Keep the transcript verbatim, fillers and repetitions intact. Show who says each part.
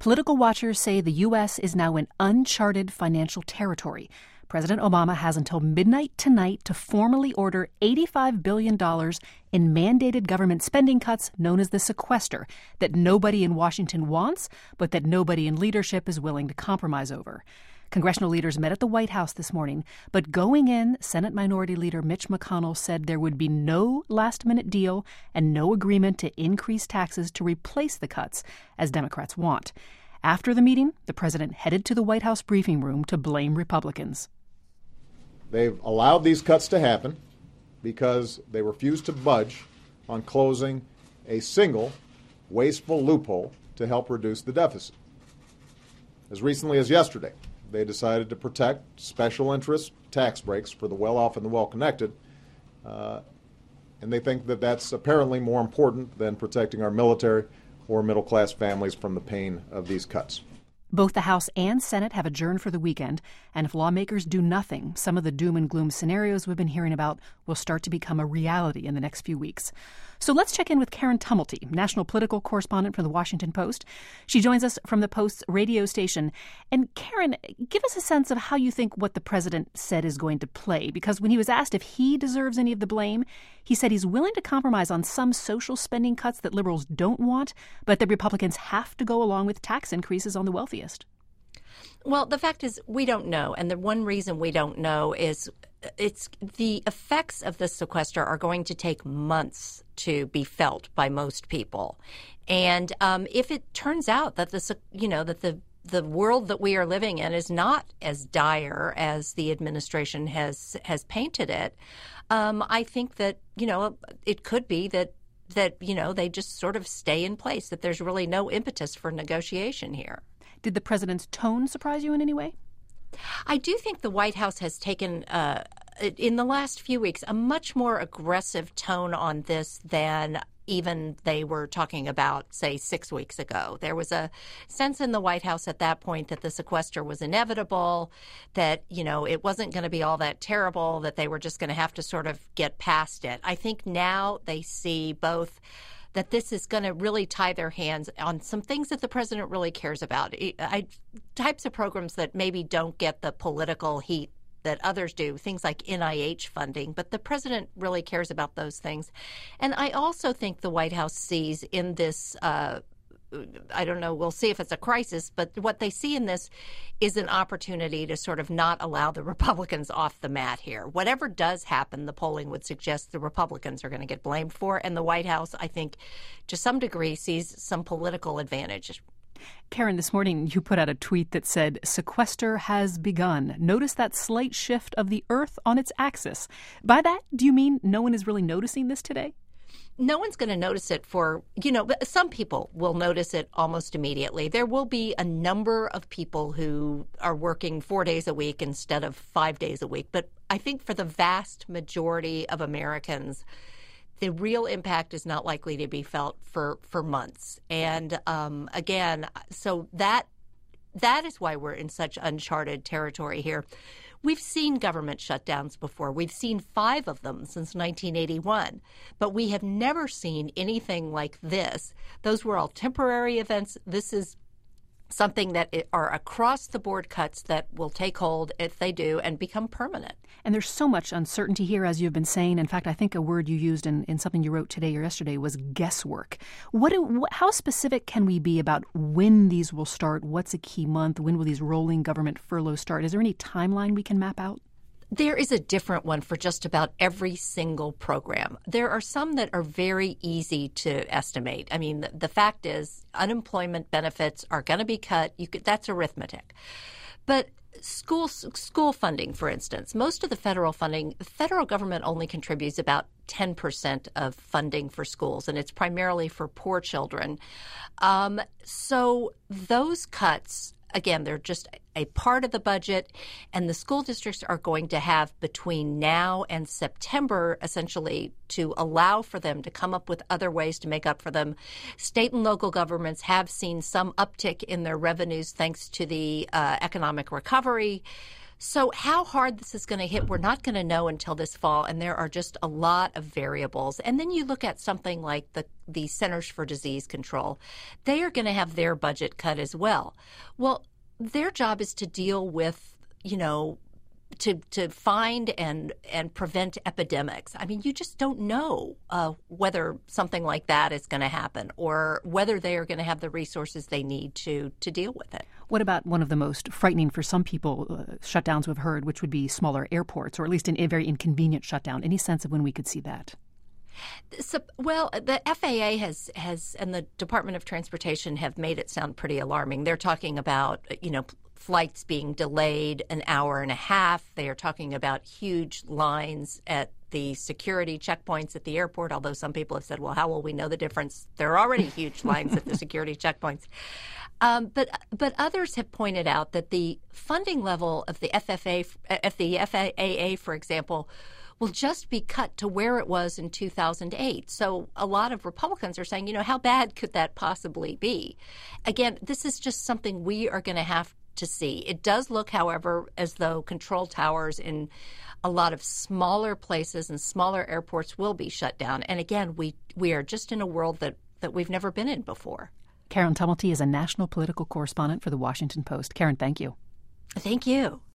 Speaker 1: Political watchers say the U S is now in uncharted financial territory. President Obama has until midnight tonight to formally order eighty-five billion dollars in mandated government spending cuts known as the sequester that nobody in Washington wants, but that nobody in leadership is willing to compromise over. Congressional leaders met at the White House this morning, but going in, Senate Minority Leader Mitch McConnell said there would be no last-minute deal and no agreement to increase taxes to replace the cuts, as Democrats want. After the meeting, the president headed to the White House briefing room to blame Republicans.
Speaker 2: They've allowed these cuts to happen because they refuse to budge on closing a single wasteful loophole to help reduce the deficit. As recently as yesterday, they decided to protect special interest tax breaks for the well-off and the well-connected, uh, and they think that that's apparently more important than protecting our military or middle-class families from the pain of these cuts.
Speaker 1: Both the House and Senate have adjourned for the weekend, and if lawmakers do nothing, some of the doom and gloom scenarios we've been hearing about will start to become a reality in the next few weeks. So let's check in with Karen Tumulty, national political correspondent for The Washington Post. She joins us from the Post's radio station. And Karen, give us a sense of how you think what the president said is going to play, because when he was asked if he deserves any of the blame, he said he's willing to compromise on some social spending cuts that liberals don't want, but that Republicans have to go along with tax increases on the wealthiest.
Speaker 3: Well, the fact is we don't know. And the one reason we don't know is it's the effects of the sequester are going to take months to be felt by most people. And um, if it turns out that the, you know, that the the world that we are living in is not as dire as the administration has has painted it, um, I think that, you know, it could be that that, you know, they just sort of stay in place, that there's really no impetus for negotiation here.
Speaker 1: Did the president's tone surprise you in any way?
Speaker 3: I do think the White House has taken, uh, in the last few weeks, a much more aggressive tone on this than even they were talking about, say, six weeks ago. There was a sense in the White House at that point that the sequester was inevitable, that, you know, it wasn't going to be all that terrible, that they were just going to have to sort of get past it. I think now they see both that this is going to really tie their hands on some things that the president really cares about. I, types of programs that maybe don't get the political heat that others do, things like N I H funding, but the president really cares about those things. And I also think the White House sees in this, uh, I don't know, we'll see if it's a crisis, but what they see in this is an opportunity to sort of not allow the Republicans off the mat here. Whatever does happen, the polling would suggest the Republicans are going to get blamed for, and the White House, I think, to some degree, sees some political advantage.
Speaker 1: Karen, this morning you put out a tweet that said, "Sequester has begun. Notice that slight shift of the Earth on its axis." By that, do you mean no one is really noticing this today?
Speaker 3: No one's going to notice it for, you know, some people will notice it almost immediately. There will be a number of people who are working four days a week instead of five days a week. But I think for the vast majority of Americans, the real impact is not likely to be felt for, for months. And um, again, so that that is why we're in such uncharted territory here. We've seen government shutdowns before. We've seen five of them since nineteen eighty-one, but we have never seen anything like this. Those were all temporary events. This is something that are across-the-board cuts that will take hold, if they do, and become permanent.
Speaker 1: And there's so much uncertainty here, as you've been saying. In fact, I think a word you used in, in something you wrote today or yesterday was guesswork. What, do, how specific can we be about when these will start? What's a key month? When will these rolling government furloughs start? Is there any timeline we can map out?
Speaker 3: There is a different one for just about every single program. There are some that are very easy to estimate. I mean, the, the fact is unemployment benefits are going to be cut. You could, that's arithmetic. But school school funding, for instance, most of the federal funding, the federal government only contributes about ten percent of funding for schools, and it's primarily for poor children. Um, so those cuts, again, they're just a part of the budget, and the school districts are going to have between now and September, essentially, to allow for them to come up with other ways to make up for them. State and local governments have seen some uptick in their revenues thanks to the uh, economic recovery. So how hard this is going to hit, we're not going to know until this fall, and there are just a lot of variables. And then you look at something like the, the Centers for Disease Control. They are going to have their budget cut as well. Well, their job is to deal with, you know, to to find and and prevent epidemics. I mean, you just don't know uh, whether something like that is going to happen or whether they are going to have the resources they need to to deal with it.
Speaker 1: What about one of the most frightening for some people uh, shutdowns we've heard, which would be smaller airports, or at least an, a very inconvenient shutdown? Any sense of when we could see that?
Speaker 3: So, well, the F A A has, has and the Department of Transportation have made it sound pretty alarming. They're talking about, you know, flights being delayed an hour and a half. They are talking about huge lines at the security checkpoints at the airport, although some people have said, well, how will we know the difference? There are already huge lines at the security checkpoints. Um, but but others have pointed out that the funding level of the F F A, of the F A A, for example, will just be cut to where it was in two thousand eight. So a lot of Republicans are saying, you know, how bad could that possibly be? Again, this is just something we are going to have to see. It does look, however, as though control towers in a lot of smaller places and smaller airports will be shut down. And again, we, we are just in a world that, that we've never been in before.
Speaker 1: Karen Tumulty is a national political correspondent for The Washington Post. Karen, thank you.
Speaker 3: Thank you.